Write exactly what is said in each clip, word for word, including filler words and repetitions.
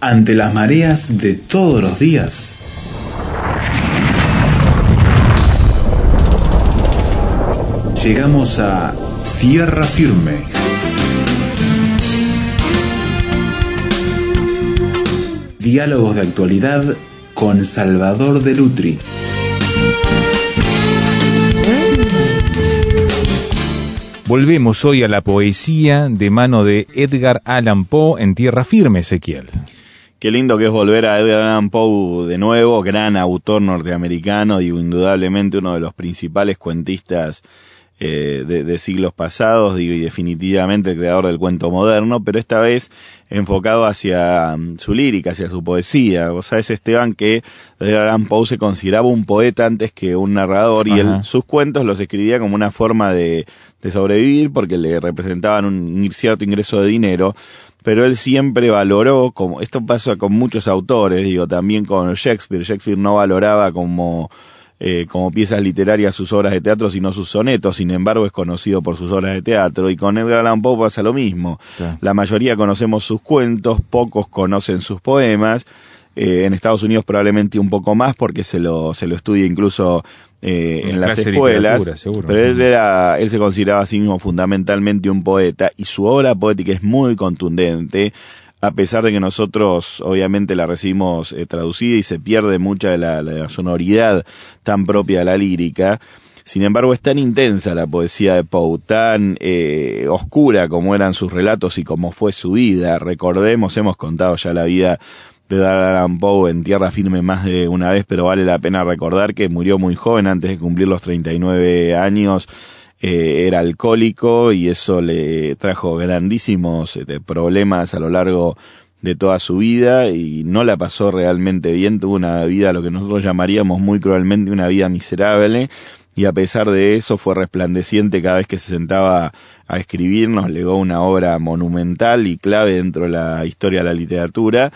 Ante las mareas de todos los días, llegamos a Tierra Firme. Diálogos de actualidad con Salvador de Lutri. Volvemos hoy a la poesía de mano de Edgar Allan Poe en Tierra Firme, Ezequiel. Qué lindo que es volver a Edgar Allan Poe de nuevo, gran autor norteamericano y indudablemente uno de los principales cuentistas eh, de, de siglos pasados, digo, y definitivamente el creador del cuento moderno, pero esta vez enfocado hacia um, su lírica, hacia su poesía. Vos sabés, Esteban, que Edgar Allan Poe se consideraba un poeta antes que un narrador. Ajá. Y él sus cuentos los escribía como una forma de, de sobrevivir porque le representaban un cierto ingreso de dinero. Pero él siempre valoró, como esto pasa con muchos autores, digo, también con Shakespeare. Shakespeare no valoraba como, eh, como piezas literarias sus obras de teatro, sino sus sonetos. Sin embargo, es conocido por sus obras de teatro. Y con Edgar Allan Poe pasa lo mismo. Sí. La mayoría conocemos sus cuentos, pocos conocen sus poemas. Eh, en Estados Unidos probablemente un poco más porque se lo, se lo estudia incluso Eh, en, en las escuelas, pero él era, él se consideraba a sí mismo fundamentalmente un poeta y su obra poética es muy contundente, a pesar de que nosotros obviamente la recibimos eh, traducida y se pierde mucha de la, la sonoridad tan propia de la lírica. Sin embargo, es tan intensa la poesía de Poe, tan eh, oscura como eran sus relatos y como fue su vida. Recordemos, hemos contado ya la vida de Edgar Allan Poe en Tierra Firme más de una vez, pero vale la pena recordar que murió muy joven, antes de cumplir los treinta y nueve años, eh, era alcohólico y eso le trajo grandísimos eh, problemas a lo largo de toda su vida y no la pasó realmente bien, tuvo una vida, lo que nosotros llamaríamos muy cruelmente una vida miserable, y a pesar de eso fue resplandeciente cada vez que se sentaba a escribir, nos legó una obra monumental y clave dentro de la historia de la literatura.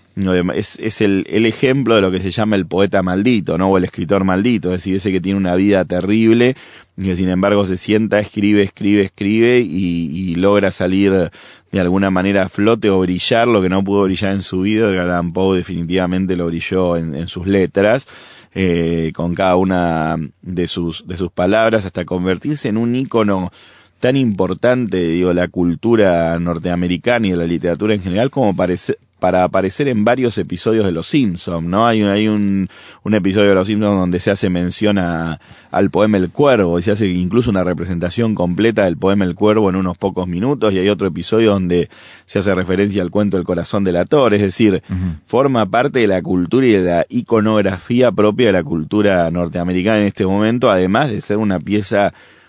Es, es el, el ejemplo de lo que se llama el poeta maldito, ¿no? O el escritor maldito, es decir, ese que tiene una vida terrible y que sin embargo se sienta, escribe, escribe, escribe y, y logra salir de alguna manera a flote o brillar lo que no pudo brillar en su vida. Edgar Allan Poe definitivamente lo brilló en, en sus letras, eh, con cada una de sus, de sus palabras, hasta convertirse en un ícono tan importante, digo, la cultura norteamericana y de la literatura en general, como parece, para aparecer en varios episodios de Los Simpsons, ¿no? Hay, hay un, un episodio de Los Simpsons donde se hace mención a, al poema El Cuervo, y se hace incluso una representación completa del poema El Cuervo en unos pocos minutos, y hay otro episodio donde se hace referencia al cuento El Corazón Delator, es decir, uh-huh. forma parte de la cultura y de la iconografía propia de la cultura norteamericana en este momento, además de ser una pieza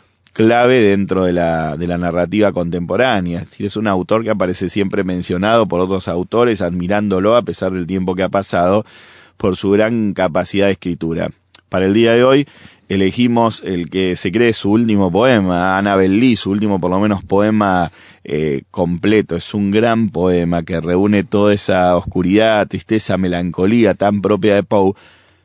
clave dentro de la de la narrativa contemporánea. Es decir, es un autor que aparece siempre mencionado por otros autores, admirándolo a pesar del tiempo que ha pasado, por su gran capacidad de escritura. Para el día de hoy elegimos el que se cree su último poema, Annabel Lee, su último por lo menos poema eh, completo. Es un gran poema que reúne toda esa oscuridad, tristeza, melancolía tan propia de Poe,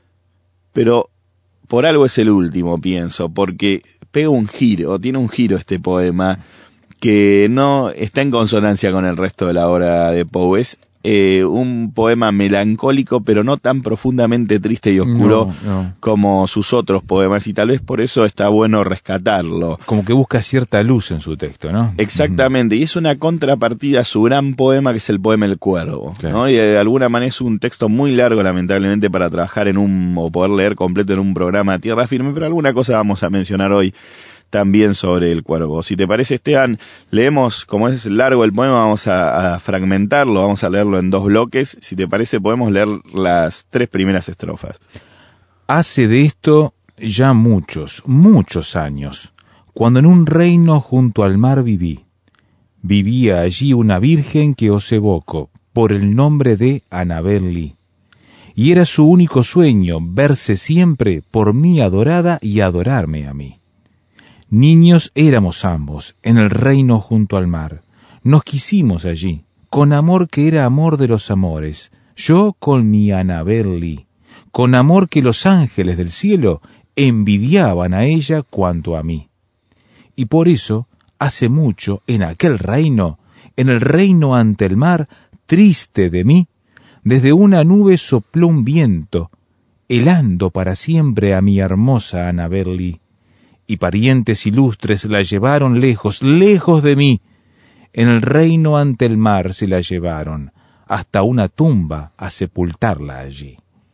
pero por algo es el último, pienso, porque pega un giro, tiene un giro este poema que no está en consonancia con el resto de la obra de Poe. Es eh, un poema melancólico, pero no tan profundamente triste y oscuro no, no. como sus otros poemas, y tal vez por eso está bueno rescatarlo. Como que busca cierta luz en su texto, ¿no? Exactamente, y es una contrapartida a su gran poema, que es el poema El Cuervo, claro. ¿no? Y de alguna manera es un texto muy largo, lamentablemente, para trabajar en un, o poder leer completo en un programa de Tierra Firme, pero alguna cosa vamos a mencionar hoy también sobre El Cuervo. Si te parece, Esteban, leemos, como es largo el poema, vamos a, a fragmentarlo, vamos a leerlo en dos bloques. Si te parece, podemos leer las tres primeras estrofas. Hace de esto ya muchos, muchos años, cuando en un reino junto al mar viví. Vivía allí una virgen que os evoco por el nombre de Annabel Lee. Y era su único sueño verse siempre por mí adorada y adorarme a mí. Niños éramos ambos, en el reino junto al mar. Nos quisimos allí, con amor que era amor de los amores, yo con mi Annabel Lee, con amor que los ángeles del cielo envidiaban a ella cuanto a mí. Y por eso, hace mucho, en aquel reino, en el reino ante el mar, triste de mí, Desde una nube sopló un viento, helando para siempre a mi hermosa Annabel Lee, y parientes ilustres la llevaron lejos, lejos de mí. En el reino ante el mar se la llevaron, hasta una tumba a sepultarla allí.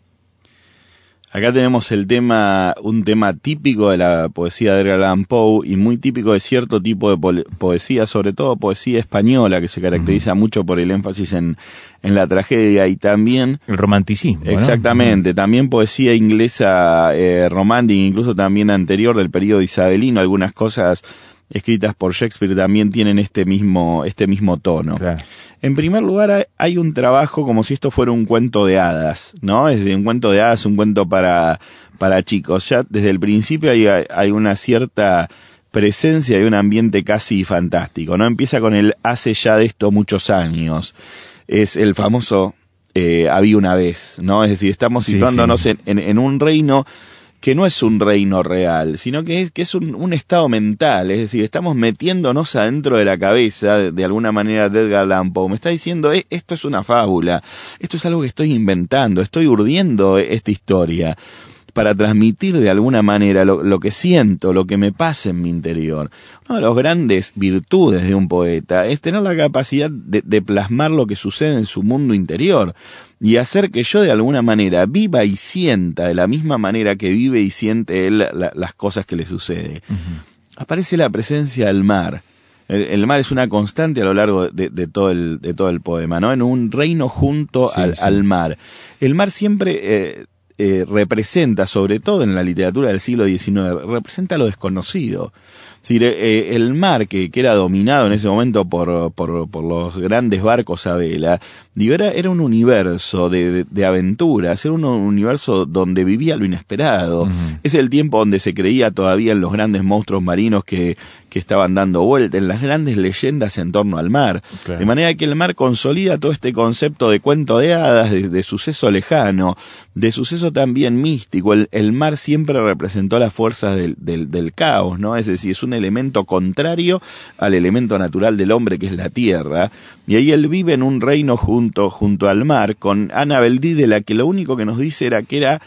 Acá tenemos el tema, un tema típico de la poesía de Edgar Allan Poe y muy típico de cierto tipo de po- poesía, sobre todo poesía española, que se caracteriza uh-huh. mucho por el énfasis en, en la tragedia y también... El romanticismo, exactamente, ¿no? También poesía inglesa eh, romántica, incluso también anterior del periodo isabelino, algunas cosas escritas por Shakespeare también tienen este mismo, este mismo tono. Claro. En primer lugar, hay un trabajo como si esto fuera un cuento de hadas, ¿no? Es decir, un cuento de hadas, un cuento para, para chicos. Ya desde el principio hay, hay una cierta presencia de un ambiente casi fantástico, ¿no? Empieza con el hace ya de esto muchos años. Es el famoso eh, había una vez, ¿no? Es decir, estamos situándonos sí, sí. En, en, en un reino que no es un reino real, sino que es, que es un, un estado mental, es decir, estamos metiéndonos adentro de la cabeza, de, de alguna manera, de Edgar Allan Poe. Me está diciendo, eh, esto es una fábula, esto es algo que estoy inventando, estoy urdiendo esta historia para transmitir de alguna manera lo, lo que siento, lo que me pasa en mi interior. Una de las grandes virtudes de un poeta es tener la capacidad de, de plasmar lo que sucede en su mundo interior y hacer que yo de alguna manera viva y sienta de la misma manera que vive y siente él la, las cosas que le sucede. Uh-huh. Aparece la presencia del mar. El, el mar es una constante a lo largo de, de, todo, el, de todo el poema, ¿no? En un reino junto sí, al, sí. al mar. El mar siempre... Eh, Eh, representa, sobre todo en la literatura del siglo diecinueve, representa lo desconocido. Es decir, eh, el mar que, que era dominado en ese momento por, por, por los grandes barcos a vela, digo, era, era un universo de, de, de aventuras, era un universo donde vivía lo inesperado. Uh-huh. Es el tiempo donde se creía todavía en los grandes monstruos marinos que, que estaban dando vuelta, en las grandes leyendas en torno al mar. Claro. De manera que el mar consolida todo este concepto de cuento de hadas, de, de suceso lejano, de suceso también místico. El, el mar siempre representó las fuerzas del, del, del caos, ¿no? Es decir, es un elemento contrario al elemento natural del hombre, que es la tierra. Y ahí él vive en un reino junto, junto al mar, con Annabel Lee, de la que lo único que nos dice era que era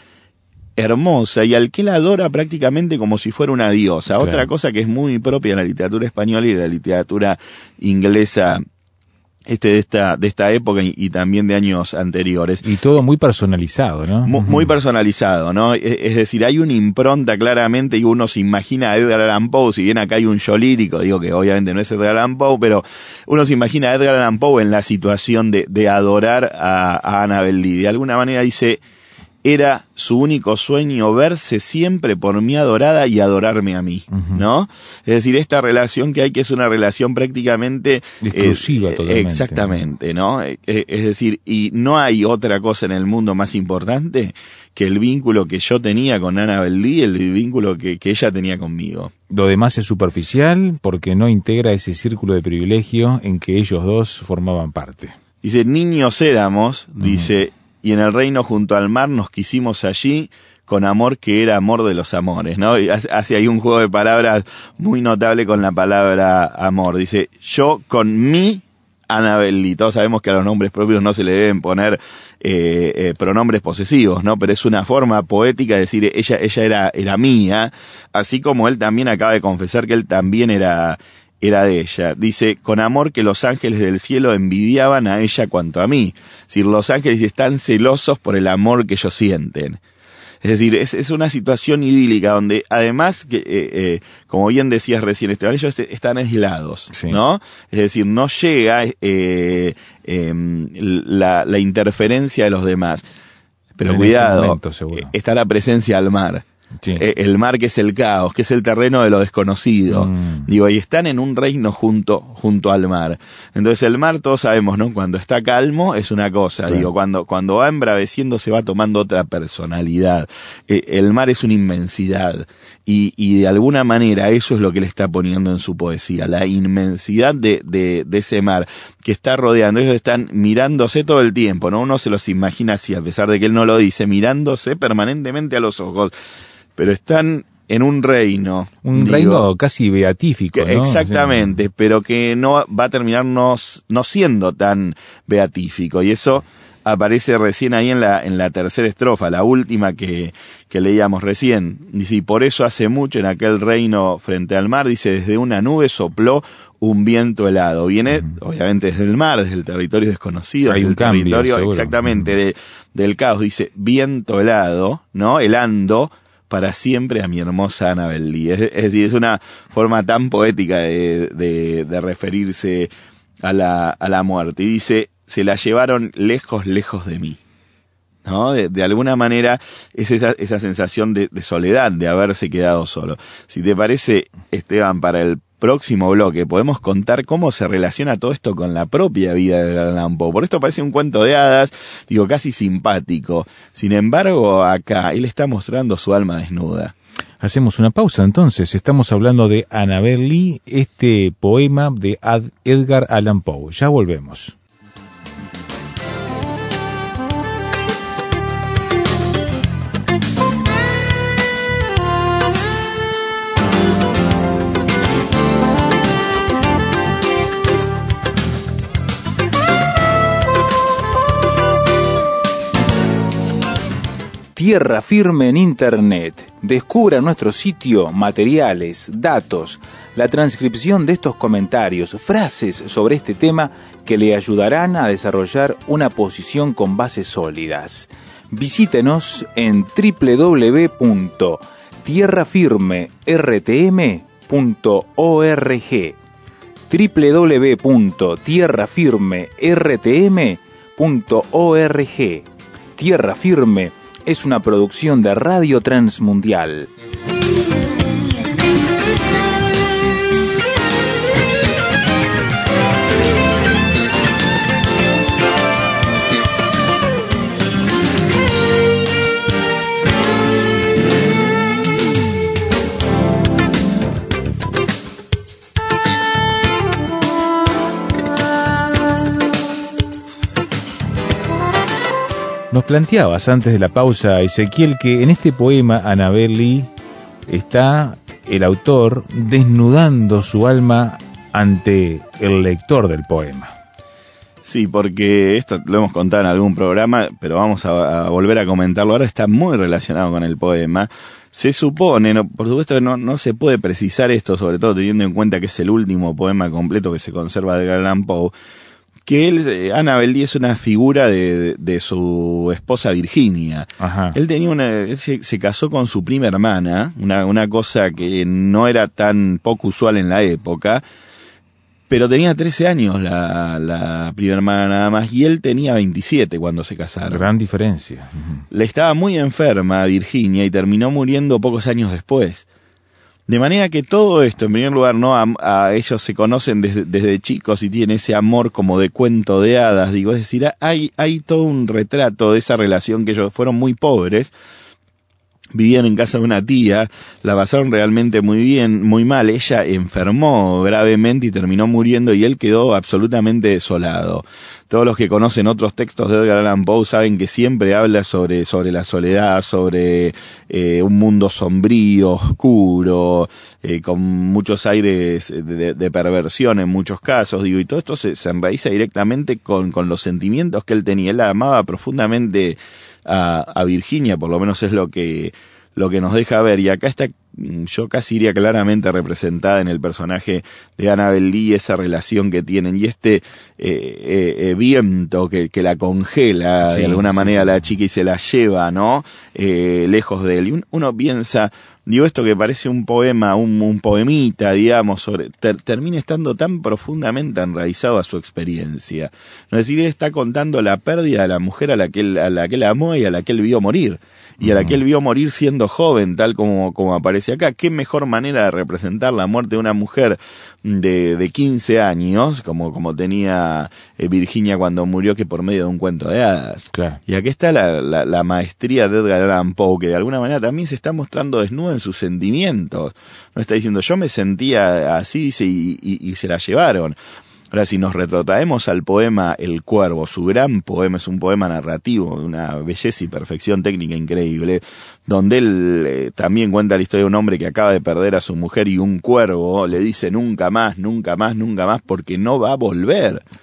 hermosa y al que la adora prácticamente como si fuera una diosa. Claro. Otra cosa que es muy propia de la literatura española y de la literatura inglesa este de esta de esta época y, y también de años anteriores. Y todo muy personalizado, ¿no? Muy, muy personalizado, ¿no? Es, es decir, hay una impronta claramente y uno se imagina a Edgar Allan Poe, si bien acá hay un yo lírico, digo que obviamente no es Edgar Allan Poe, pero uno se imagina a Edgar Allan Poe en la situación de, de adorar a, a Annabel Lee. De alguna manera dice, era su único sueño verse siempre por mi adorada y adorarme a mí, uh-huh. ¿no? Es decir, esta relación que hay, que es una relación prácticamente exclusiva, eh, totalmente. Exactamente, ¿no? Eh, es decir, y no hay otra cosa en el mundo más importante que el vínculo que yo tenía con Annabel Lee, el vínculo que, que ella tenía conmigo. Lo demás es superficial porque no integra ese círculo de privilegio en que ellos dos formaban parte. Dice, niños éramos, uh-huh. dice, y en el reino junto al mar nos quisimos allí con amor que era amor de los amores, ¿no? Y hace ahí un juego de palabras muy notable con la palabra amor. Dice, yo con mi Annabel Lee. Todos sabemos que a los nombres propios no se le deben poner eh, eh, pronombres posesivos, ¿no? Pero es una forma poética de decir, ella, ella era, era mía, así como él también acaba de confesar que él también era... era de ella. Dice, con amor que los ángeles del cielo envidiaban a ella cuanto a mí. Es decir, los ángeles están celosos por el amor que ellos sienten. Es decir, es, es una situación idílica donde además, que, eh, eh, como bien decías recién, Esteban, ellos están aislados, sí. ¿no? Es decir, no llega eh, eh, la, la interferencia de los demás. Pero en cuidado, momento, está la presencia del mar. Sí. El mar que es el caos, que es el terreno de lo desconocido. Mm. Digo, y están en un reino junto, junto al mar. Entonces el mar, todos sabemos, ¿no? Cuando está calmo es una cosa. Sí. Digo, cuando, cuando va embraveciendo se va tomando otra personalidad. Eh, el mar es una inmensidad. Y, y de alguna manera eso es lo que le está poniendo en su poesía. La inmensidad de, de, de ese mar que está rodeando. Ellos están mirándose todo el tiempo, ¿no? Uno se los imagina así, a pesar de que él no lo dice, mirándose permanentemente a los ojos. Pero están en un reino. Un digo, reino casi beatífico, que, ¿no? Exactamente, sí. Pero que no va a terminar no, no siendo tan beatífico. Y eso aparece recién ahí en la en la tercera estrofa, la última que, que leíamos recién. Dice, y por eso hace mucho en aquel reino frente al mar, dice, desde una nube sopló un viento helado. Viene, mm. obviamente, desde el mar, desde el territorio desconocido, hay desde un el cambio, territorio, seguro. exactamente, mm. de, del caos. Dice, viento helado, ¿no? Helando para siempre a mi hermosa Annabel Lee. Es, es decir, es una forma tan poética de, de, de referirse a la, a la muerte. Y dice, se la llevaron lejos, lejos de mí. ¿No? De, de alguna manera es esa, esa sensación de, de soledad, de haberse quedado solo. Si te parece, Esteban, para el próximo bloque podemos contar cómo se relaciona todo esto con la propia vida de Edgar Allan Poe. Por esto parece un cuento de hadas, digo, casi simpático. Sin embargo, acá él está mostrando su alma desnuda. Hacemos una pausa entonces. Estamos hablando de Annabel Lee, este poema de Ad- Edgar Allan Poe. Ya volvemos. Tierra Firme en Internet. Descubra nuestro sitio, materiales, datos, la transcripción de estos comentarios, frases sobre este tema que le ayudarán a desarrollar una posición con bases sólidas. Visítenos en doble u doble u doble u punto tierra firme r t m punto org doble u doble u doble u punto tierra firme r t m punto org. Tierra Firme es una producción de Radio Transmundial. Nos planteabas antes de la pausa, Ezequiel, que en este poema Annabel Lee está el autor desnudando su alma ante el lector del poema. Sí, porque esto lo hemos contado en algún programa, pero vamos a, a volver a comentarlo ahora, está muy relacionado con el poema. Se supone, no, por supuesto que no, no se puede precisar esto, sobre todo teniendo en cuenta que es el último poema completo que se conserva de Edgar Allan Poe, que él, eh, Annabel Lee es una figura de, de, de su esposa Virginia. Ajá. Él tenía una, él se, se casó con su prima hermana, una, una cosa que no era tan poco usual en la época, pero tenía trece años la, la prima hermana nada más, y él tenía veintisiete cuando se casaron. Gran diferencia. Uh-huh. Le estaba muy enferma Virginia y terminó muriendo pocos años después. De manera que todo esto, en primer lugar, no a, a ellos se conocen desde, desde chicos y tienen ese amor como de cuento de hadas, digo, es decir, hay, hay todo un retrato de esa relación que ellos fueron muy pobres, vivían en casa de una tía, la pasaron realmente muy bien, muy mal, ella enfermó gravemente y terminó muriendo y él quedó absolutamente desolado. Todos los que conocen otros textos de Edgar Allan Poe saben que siempre habla sobre, sobre la soledad, sobre eh, un mundo sombrío, oscuro, eh, con muchos aires de, de perversión en muchos casos, digo, y todo esto se, se enraiza directamente con, con los sentimientos que él tenía. Él amaba profundamente a, a Virginia, por lo menos es lo que, lo que nos deja ver, y acá está, yo casi iría claramente representada en el personaje de Annabel Lee, esa relación que tienen, y este eh, eh, eh, viento que, que la congela, sí, de alguna sí, manera sí. La chica y se la lleva, ¿no? Eh, lejos de él. Y un, uno piensa, digo, esto que parece un poema, un, un poemita, digamos, sobre, ter, termina estando tan profundamente enraizado a su experiencia. No es decir, él está contando la pérdida de la mujer a la que él, a la que él amó y a la que él vio morir. Y a la que él vio morir siendo joven, tal como, como aparece acá. ¿Qué mejor manera de representar la muerte de una mujer de, de quince años, como, como tenía eh, Virginia cuando murió, que por medio de un cuento de hadas? Claro. Y aquí está la, la, la maestría de Edgar Allan Poe, que de alguna manera también se está mostrando desnuda en sus sentimientos. No está diciendo, yo me sentía así, dice, y, y, y se la llevaron. Ahora, si nos retrotraemos al poema El Cuervo, su gran poema, es un poema narrativo, de una belleza y perfección técnica increíble, donde él eh, también cuenta la historia de un hombre que acaba de perder a su mujer y un cuervo le dice nunca más, nunca más, nunca más, porque no va a volver. Claro.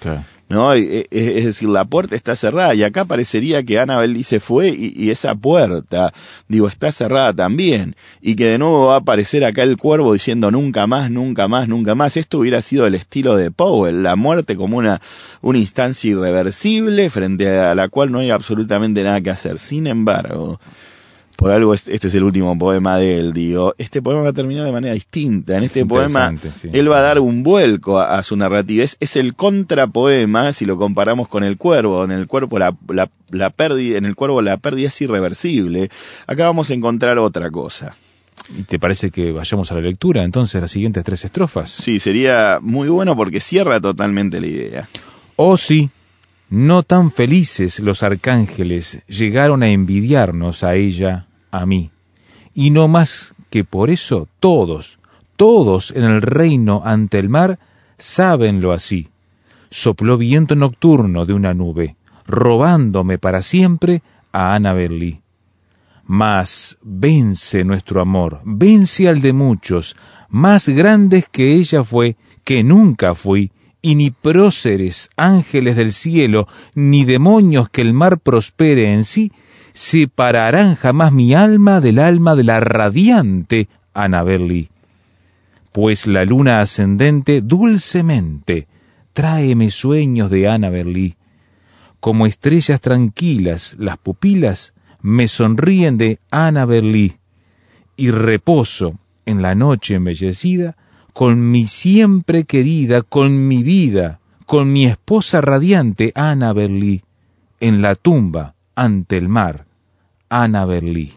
¿no? Es decir, la puerta está cerrada y acá parecería que Annabel Lee se fue y, y esa puerta, digo, está cerrada también, y que de nuevo va a aparecer acá el cuervo diciendo nunca más, nunca más, nunca más. Esto hubiera sido el estilo de Powell, la muerte como una, una instancia irreversible frente a la cual no hay absolutamente nada que hacer. Sin embargo, por algo este es el último poema de él, digo, este poema va a terminar de manera distinta. En este poema sí. Él va a dar un vuelco a, a su narrativa. Es, es el contrapoema, si lo comparamos con el cuervo. En el cuervo la, la, la pérdida, en el cuervo la pérdida es irreversible. Acá vamos a encontrar otra cosa. ¿Y te parece que vayamos a la lectura entonces, las siguientes tres estrofas? Sí, sería muy bueno porque cierra totalmente la idea. Oh sí, no tan felices los arcángeles llegaron a envidiarnos a ella, a mí, y no más que por eso todos, todos en el reino ante el mar sábenlo así. Sopló viento nocturno de una nube, robándome para siempre a Annabel Lee. Mas vence nuestro amor, vence al de muchos, más grandes que ella fue, que nunca fui, y ni próceres, ángeles del cielo, ni demonios que el mar prospere en sí, separarán jamás mi alma del alma de la radiante Annabel Lee. Pues la luna ascendente dulcemente tráeme sueños de Annabel Lee. Como estrellas tranquilas las pupilas me sonríen de Annabel Lee, y reposo en la noche embellecida con mi siempre querida, con mi vida, con mi esposa radiante Annabel Lee, en la tumba ante el mar, Annabel Lee.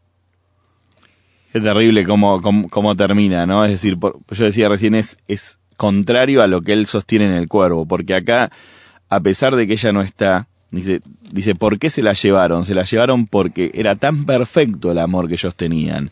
Es terrible cómo, cómo, cómo termina, ¿no? Es decir, por, yo decía recién, es, es contrario a lo que él sostiene en el cuervo, porque acá, a pesar de que ella no está, dice, dice, ¿por qué se la llevaron? Se la llevaron porque era tan perfecto el amor que ellos tenían,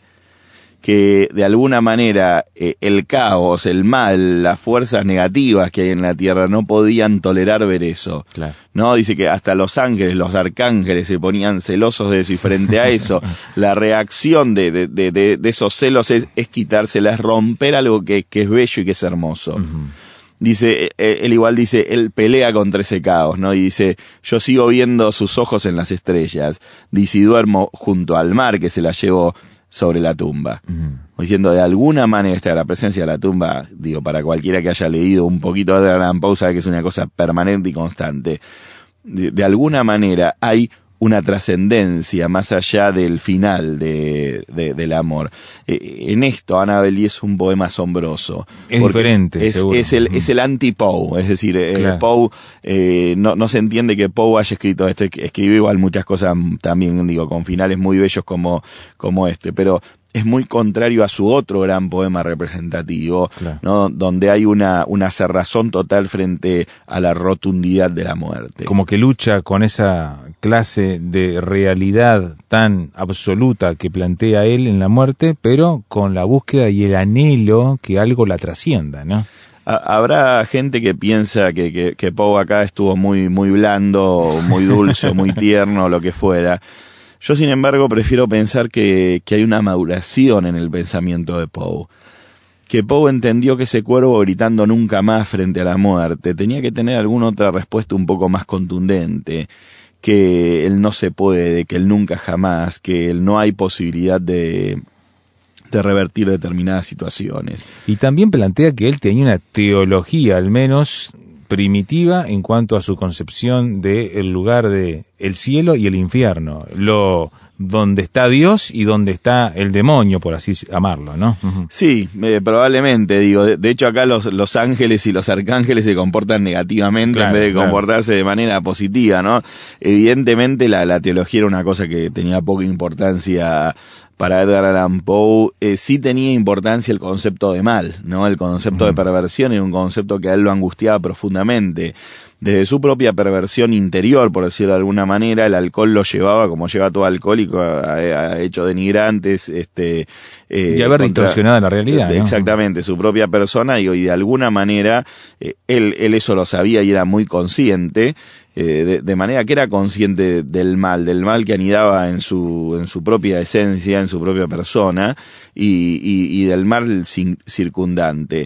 que de alguna manera eh, el caos, el mal, las fuerzas negativas que hay en la tierra no podían tolerar ver eso. Claro. No, dice que hasta los ángeles, los arcángeles se ponían celosos de eso, y frente a eso, la reacción de, de, de, de, de esos celos es, es quitársela, es romper algo que, que es bello y que es hermoso. Uh-huh. Dice, él igual dice, él pelea contra ese caos, ¿no? Y dice, yo sigo viendo sus ojos en las estrellas. Dice, y duermo junto al mar que se la llevó sobre la tumba. Uh-huh. Diciendo, de alguna manera está la presencia de la tumba, digo, para cualquiera que haya leído un poquito de Edgar Allan Poe sabe que es una cosa permanente y constante. De, de alguna manera hay una trascendencia más allá del final de, de, del amor. Eh, en esto, Annabel Lee es un poema asombroso. Es diferente, es, seguro. Es el, es el anti-Poe, es decir, claro. eh, Poe, eh, no, no se entiende que Poe haya escrito esto, escribió igual muchas cosas también, digo, con finales muy bellos como, como este, pero es muy contrario a su otro gran poema representativo, claro. ¿no? Donde hay una, una cerrazón total frente a la rotundidad de la muerte. Como que lucha con esa clase de realidad tan absoluta que plantea él en la muerte, pero con la búsqueda y el anhelo que algo la trascienda, ¿no? Habrá gente que piensa que, que, que Poe acá estuvo muy, muy blando, muy dulce, muy tierno, lo que fuera. Yo, sin embargo, prefiero pensar que, que hay una maduración en el pensamiento de Poe. Que Poe entendió que ese cuervo gritando nunca más frente a la muerte tenía que tener alguna otra respuesta un poco más contundente. Que él no se puede, que él nunca jamás, que él no hay posibilidad de, de revertir determinadas situaciones. Y también plantea que él tenía una teología, al menos primitiva, en cuanto a su concepción del lugar de el cielo y el infierno, lo donde está Dios y donde está el demonio, por así llamarlo, ¿no? Uh-huh. Sí, eh, probablemente, digo, de, de hecho acá los, los ángeles y los arcángeles se comportan negativamente, claro, en vez de claro. comportarse de manera positiva, ¿no? Evidentemente la, la teología era una cosa que tenía poca importancia para Edgar Allan Poe. Eh, sí tenía importancia el concepto de mal, ¿no? El concepto uh-huh. de perversión era un concepto que a él lo angustiaba profundamente. Desde su propia perversión interior, por decirlo de alguna manera, el alcohol lo llevaba, como lleva todo alcohólico, a, a hechos denigrantes, este, eh, y haber contra, distorsionado la realidad, eh, ¿no? Exactamente, su propia persona, y, y de alguna manera, eh, él, él eso lo sabía y era muy consciente, eh, de, de manera que era consciente del mal, del mal que anidaba en su, en su propia esencia, en su propia persona, y, y, y del mal circundante.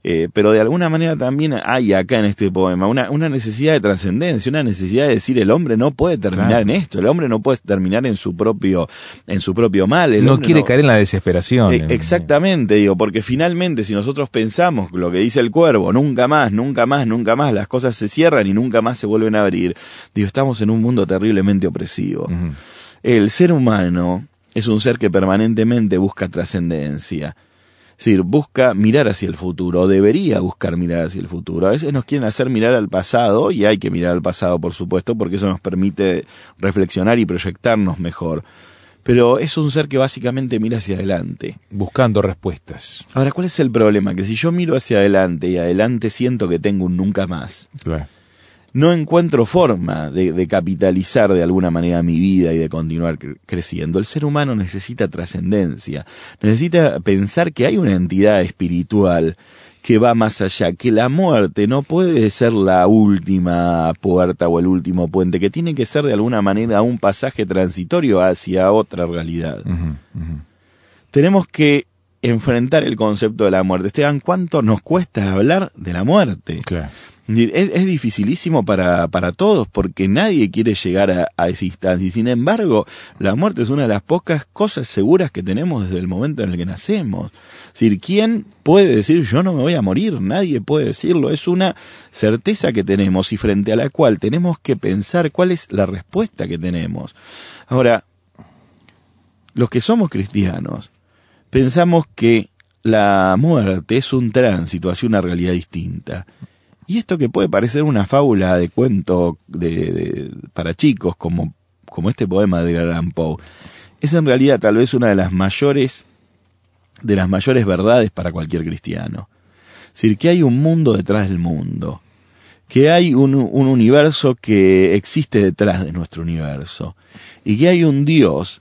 Eh, pero de alguna manera también hay acá en este poema una, una necesidad de trascendencia, una necesidad de decir el hombre no puede terminar claro. en esto, el hombre no puede terminar en su propio, en su propio mal. El no quiere no, caer en la desesperación. Eh, exactamente, digo, porque finalmente si nosotros pensamos lo que dice el cuervo, nunca más, nunca más, nunca más, las cosas se cierran y nunca más se vuelven a abrir, digo, estamos en un mundo terriblemente opresivo. Uh-huh. El ser humano es un ser que permanentemente busca trascendencia. Es decir, busca mirar hacia el futuro, o debería buscar mirar hacia el futuro. A veces nos quieren hacer mirar al pasado, y hay que mirar al pasado, por supuesto, porque eso nos permite reflexionar y proyectarnos mejor. Pero es un ser que básicamente mira hacia adelante. Buscando respuestas. Ahora, ¿cuál es el problema? Que si yo miro hacia adelante y adelante siento que tengo un nunca más. Claro. No encuentro forma de, de capitalizar de alguna manera mi vida y de continuar cre- creciendo. El ser humano necesita trascendencia, necesita pensar que hay una entidad espiritual que va más allá, que la muerte no puede ser la última puerta o el último puente, que tiene que ser de alguna manera un pasaje transitorio hacia otra realidad. Uh-huh, uh-huh. Tenemos que enfrentar el concepto de la muerte. Esteban, ¿cuánto nos cuesta hablar de la muerte? Claro. Es, es dificilísimo para, para todos, porque nadie quiere llegar a, a esa instancia. Y sin embargo, la muerte es una de las pocas cosas seguras que tenemos desde el momento en el que nacemos. Es decir, ¿quién puede decir yo no me voy a morir? Nadie puede decirlo. Es una certeza que tenemos y frente a la cual tenemos que pensar cuál es la respuesta que tenemos. Ahora, los que somos cristianos, pensamos que la muerte es un tránsito hacia una realidad distinta. Y esto que puede parecer una fábula de cuento de, de, para chicos, como, como este poema de Edgar Allan Poe, es en realidad tal vez una de las mayores, de las mayores verdades para cualquier cristiano. Es decir, que hay un mundo detrás del mundo, que hay un, un universo que existe detrás de nuestro universo, y que hay un Dios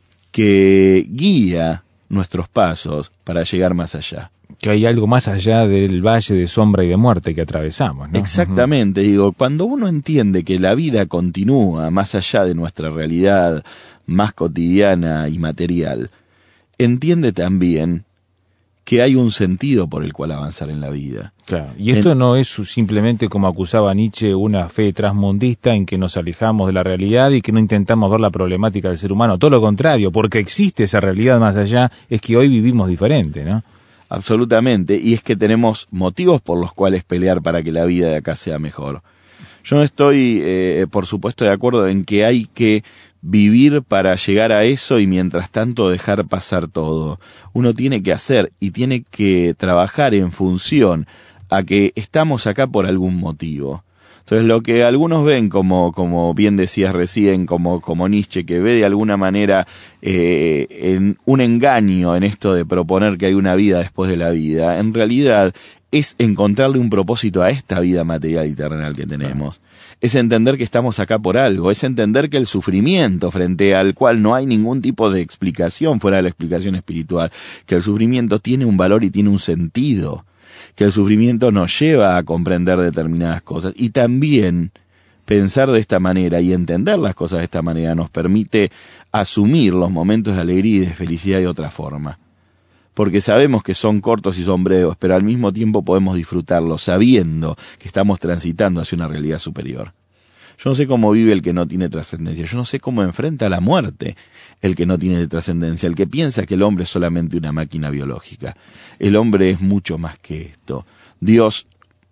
que guía nuestros pasos para llegar más allá. Que hay algo más allá del valle de sombra y de muerte que atravesamos, ¿no? Exactamente, uh-huh. Digo, cuando uno entiende que la vida continúa más allá de nuestra realidad más cotidiana y material, entiende también que hay un sentido por el cual avanzar en la vida. Claro, y esto en... no es simplemente, como acusaba Nietzsche, una fe transmundista en que nos alejamos de la realidad y que no intentamos ver la problemática del ser humano. Todo lo contrario, porque existe esa realidad más allá, es que hoy vivimos diferente, ¿no? Absolutamente, y es que tenemos motivos por los cuales pelear para que la vida de acá sea mejor. Yo no estoy, eh, por supuesto, de acuerdo en que hay que vivir para llegar a eso y mientras tanto dejar pasar todo. Uno tiene que hacer y tiene que trabajar en función a que estamos acá por algún motivo. Entonces, lo que algunos ven como, como bien decías recién, como, como Nietzsche, que ve de alguna manera eh, en un engaño en esto de proponer que hay una vida después de la vida, en realidad es encontrarle un propósito a esta vida material y terrenal que tenemos. Es entender que estamos acá por algo, es entender que el sufrimiento frente al cual no hay ningún tipo de explicación fuera de la explicación espiritual, que el sufrimiento tiene un valor y tiene un sentido, que el sufrimiento nos lleva a comprender determinadas cosas y también pensar de esta manera y entender las cosas de esta manera nos permite asumir los momentos de alegría y de felicidad de otra forma. Porque sabemos que son cortos y son breves, pero al mismo tiempo podemos disfrutarlos sabiendo que estamos transitando hacia una realidad superior. Yo no sé cómo vive el que no tiene trascendencia, yo no sé cómo enfrenta la muerte el que no tiene trascendencia, el que piensa que el hombre es solamente una máquina biológica. El hombre es mucho más que esto. Dios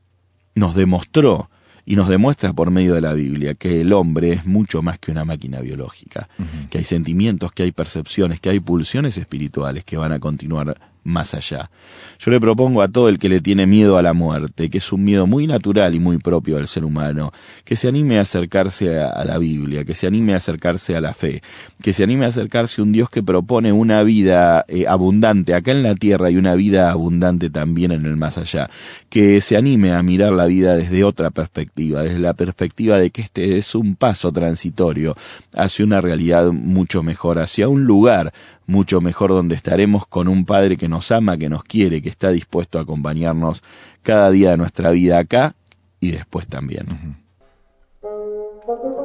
nos demostró y nos demuestra por medio de la Biblia que el hombre es mucho más que una máquina biológica, uh-huh. que hay sentimientos, que hay percepciones, que hay pulsiones espirituales que van a continuar más allá. Yo le propongo a todo el que le tiene miedo a la muerte, que es un miedo muy natural y muy propio del ser humano, que se anime a acercarse a, a la Biblia, que se anime a acercarse a la fe, que se anime a acercarse a un Dios que propone una vida eh, abundante acá en la tierra y una vida abundante también en el más allá, que se anime a mirar la vida desde otra perspectiva, desde la perspectiva de que este es un paso transitorio hacia una realidad mucho mejor, hacia un lugar mucho mejor donde estaremos con un Padre que nos ama, que nos quiere, que está dispuesto a acompañarnos cada día de nuestra vida acá y después también. Uh-huh.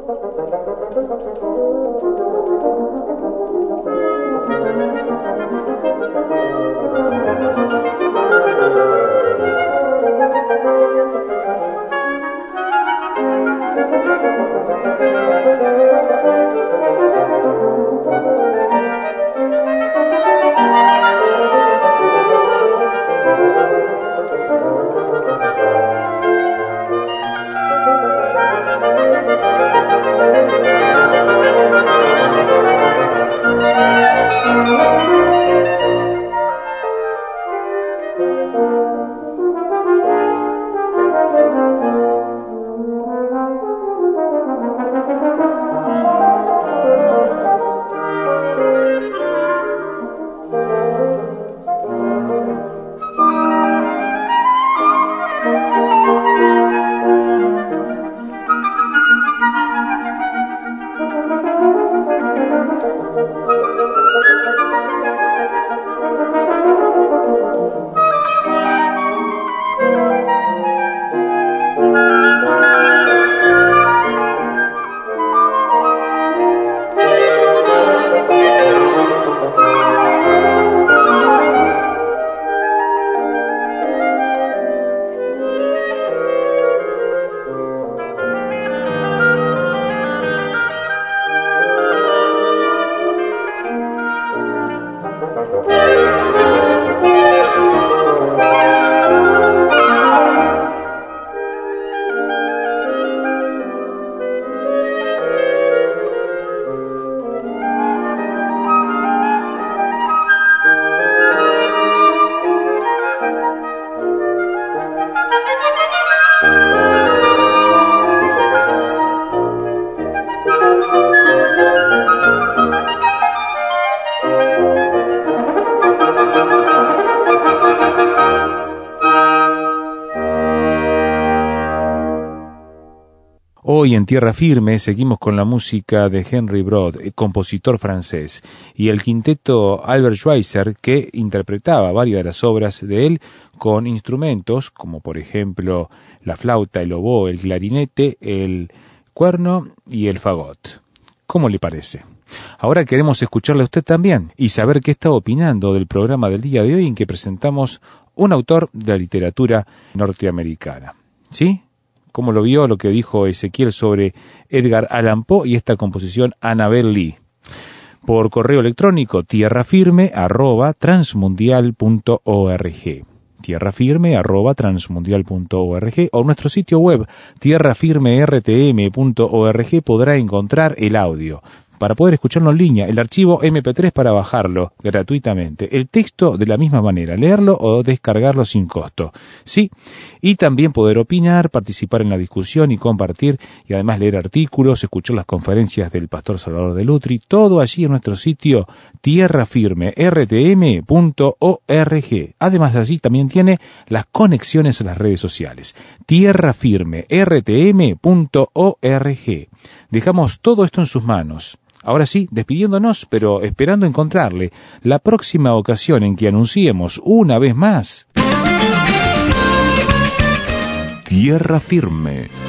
Hoy en Tierra Firme seguimos con la música de Henry Broad, compositor francés, y el quinteto Albert Schweitzer, que interpretaba varias de las obras de él con instrumentos como por ejemplo la flauta, el oboe, el clarinete, el cuerno y el fagot. ¿Cómo le parece? Ahora queremos escucharle a usted también y saber qué está opinando del programa del día de hoy en que presentamos un autor de la literatura norteamericana. ¿Sí? ¿Cómo lo vio lo que dijo Ezequiel sobre Edgar Allan Poe y esta composición Annabel Lee? Por correo electrónico tierrafirme arroba transmundial punto org. tierrafirme arroba transmundial punto org o nuestro sitio web tierrafirme r t m punto org podrá encontrar el audio para poder escucharlo en línea, el archivo eme pe tres para bajarlo gratuitamente, el texto de la misma manera, leerlo o descargarlo sin costo. Sí, y también poder opinar, participar en la discusión y compartir, y además leer artículos, escuchar las conferencias del pastor Salvador de Lutri, todo allí en nuestro sitio tierrafirme r t m punto org. Además allí también tiene las conexiones a las redes sociales, tierrafirme r t m punto org. Dejamos todo esto en sus manos. Ahora sí, despidiéndonos, pero esperando encontrarle la próxima ocasión en que anunciemos una vez más Tierra Firme.